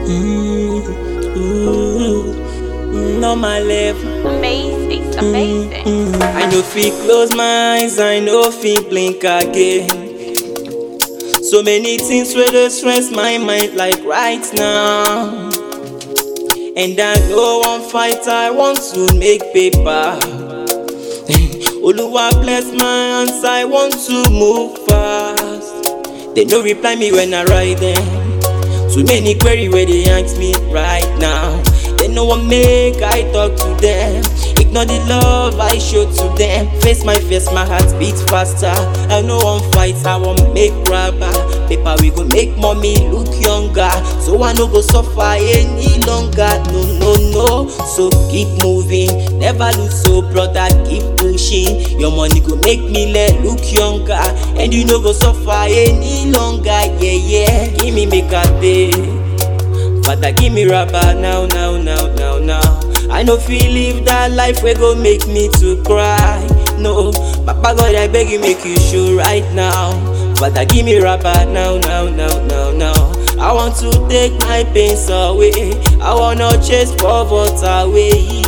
On my level. Amazing, amazing. I know fit close my eyes, I know fit blink again. So many things where they stress my mind like right now. And I know one fight I want to make paper. Oluwa bless my hands, I want to move fast. They no reply me when I write them. Too many query where they ask me right now. They no one make I talk to them. Ignore the love I show to them. Face my face, my heart beats faster. I know one fight, I want make grabber. Paper we go make mommy look younger. So I no go suffer any longer. No. So keep moving, never lose so brother, keep pushing. Your money go make me look younger. And you no go suffer any longer. Yeah. Give me make a day. Father, give me rubber now. I no feel live that life we go make me to cry. No, Papa God, I beg you make you show right now. Father, give me rubber now. I want to take my pains away. I wanna chase poverty away.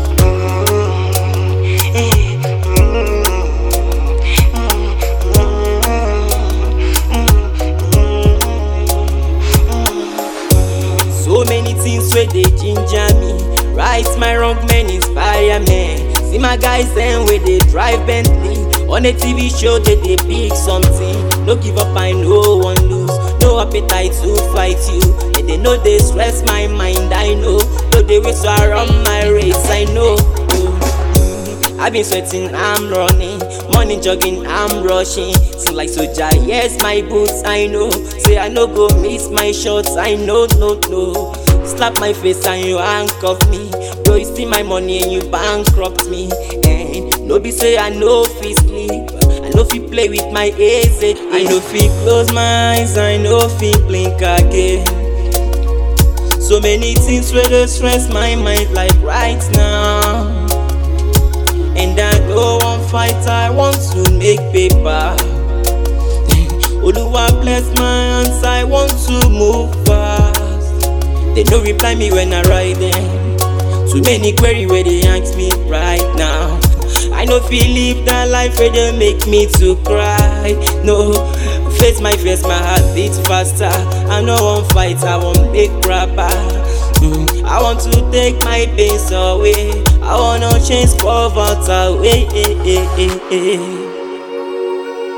So many things where they ginger me. Right my wrong men inspire me. See my guys them where they drive Bentley. On a TV show they pick something. No give up, I know one lose. No appetite to fight you. And they know they stress my mind, I know. No they waste so I run my race, I know. I've been sweating, I'm running. Morning jogging, I'm rushing. Sing like soldier, yes, my boots, I know. Say I no go miss my shots, I know, no. Slap my face and you handcuff me. Though you see my money and you bankrupt me. And no be say I know fit sleep. I know fit play with my AZ. I know fit close my eyes, I know fit blink again. So many things where they stress my mind like right now. And I know one fight I want to make paper. Oluwa bless my hands, I want to move fast. They no reply me when I write them. Too many query where they ask me right now. I no feel live that life where they make me to cry. No, face, my heart beats faster. I know one fight, I won't make grabber. I want to take my pains away. I wanna change poverty away.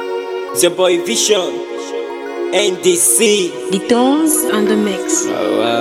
It's your boy Vision, NDC. The tones on the mix. Wow.